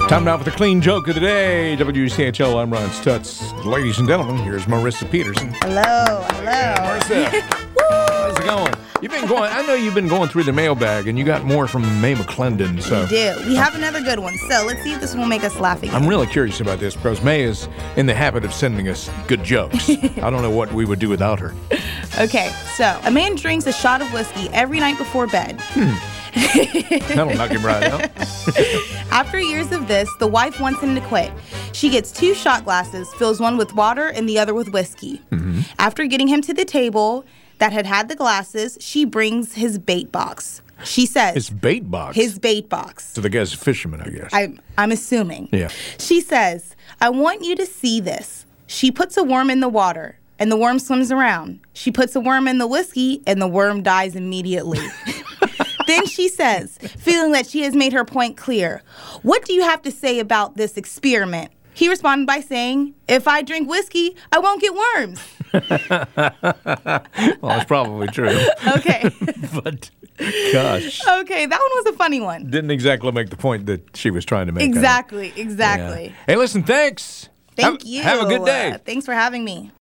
Time now for the clean joke of the day. WCHL, I'm Ron Stutz. Ladies and gentlemen, here's Marissa Peterson. Hello. Marissa, how's it going? I know you've been going through the mailbag, and you got more from May McClendon. So We do. We have another good one. So let's see if this will make us laugh again. I'm really curious about this because May is in the habit of sending us good jokes. I don't know what we would do without her. Okay, so a man drinks a shot of whiskey every night before bed. That'll knock him right out. After years of this, the wife wants him to quit. She gets 2 shot glasses, fills one with water and the other with whiskey. Mm-hmm. After getting him to the table that had the glasses, she brings his bait box. She says... His bait box? His bait box. So the guy's a fisherman, I guess. I'm assuming. Yeah. She says, I want you to see this. She puts a worm in the water, and the worm swims around. She puts a worm in the whiskey, and the worm dies immediately. Then she says, feeling that she has made her point clear, what do you have to say about this experiment? He responded by saying, if I drink whiskey, I won't get worms. Well, that's probably true. Okay. But, gosh. Okay, that one was a funny one. Didn't exactly make the point that she was trying to make. Exactly. Yeah. Hey, listen, thanks. Thank you. Have a good day. Thanks for having me.